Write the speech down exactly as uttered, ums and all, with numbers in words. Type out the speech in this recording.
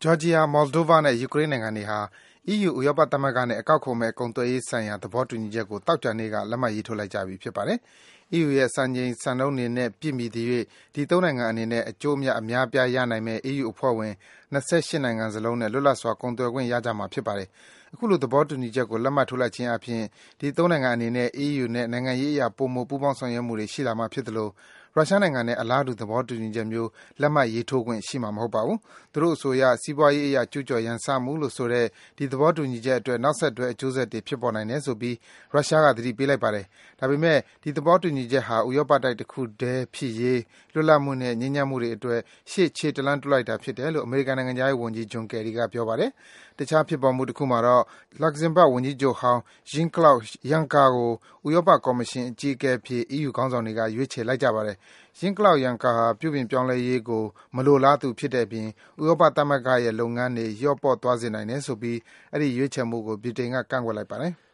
ဂျော်ဂျီယာ၊ မော်လ်ဒိုဗာနဲ့ ယူကရိန်းနိုင်ငံတွေဟာ အီးယူ ဥရောပသမဂ္ဂနဲ့ အကောက်ခွန်မဲ့ ကုန်သွယ်ရေးဆိုင်ရာ သဘောတူညီချက်ကို သောကြာနေ့က လက်မှတ်ရေးထိုးလိုက်ကြပြီ ဖြစ်ပါတယ်။ အီးယူရဲ့ စံချိန်စံနှုန်းတွေနဲ့ ပြည့်မီသရွေ့ ဒီ သုံးနိုင်ငံအနေနဲ့ အကျိုးအမြတ် အများအပြား ရနိုင်မယ့် အီးယူအဖွဲ့ဝင် ၂၈ နိုင်ငံစလုံးနဲ့ လွတ်လပ်စွာ ကုန်သွယ်ခွင့်ရကြမှာ ဖြစ်ပါတယ်။ အခုလို သဘောတူညီချက်ကို လက်မှတ်ထိုးလိုက်ခြင်းအားဖြင့် ဒီ သုံးနိုင်ငံအနေနဲ့ အီးယူနဲ့ နိုင်ငံရေးအရ ပိုမို ပူးပေါင်းဆောင်ရွက်မှုတွေ ရှိလာမှာဖြစ်သလို ရုရှားနိုင်ငံနဲ့ အလားတူ သဘောတူညီချက်မျိုး လက်မှတ်ရေးထိုးခွင့် ရှိမှာ မဟုတ်ပါဘူး။ သူတို့အဆိုအရ စီးပွားရေးအရ ကျူးကျော် ရန်စမှုလို့ဆိုတဲ့ ဒီ သဘောတူညီချက်အတွက် နောက်ဆက်တွဲ အကျိုးဆက်တွေ ဖြစ်ပေါ်နိုင်တယ်ဆိုပြီး ရုရှားက သတိပေးလိုက်ပါတယ်။ ဒါပေမယ့် ဒီ သဘောတူညီချက်ဟာ ဥရောပတိုက်တခုတည်းဖြစ်ရေး၊ လွတ်လပ်မှုနဲ့ ငြိမ်းချမ်းမှုတွေအတွက် ရှေ့ခြေတလှမ်းတိုးလိုက်တာ ဖြစ်တယ်လို့ အမေရိကန်နိုင်ငံခြားရေးဝန်ကြီး John Kerry က ပြောပါတယ်။ တခြား ဖြစ်ပေါ်မှုတခုမှာတော့ Luxembourg ဝန်ကြီးချုပ်ဟောင်း Jean-Claude Juncker ကို ဥရောပကော်မရှင် အကြီးအကဲအဖြစ် အီးယူခေါင်းဆောင်တွေက ရွေးချယ်လိုက်ကြပါတယ်။ Jean-Claude Juncker ဟာ ပြုပြင်ပြောင်းလဲရေးကို မလိုလားသူဖြစ်တဲ့အပြင် ဥရောပသမဂ္ဂရဲ့ လုပ်ငန်းတွေ လျော့ပေါ့သွားစေနိုင်တယ်ဆိုပြီး အဲဒီ ရွေးချယ်မှုကို ဗြိတိန်က ကန့်ကွက်လိုက်ပါတယ်။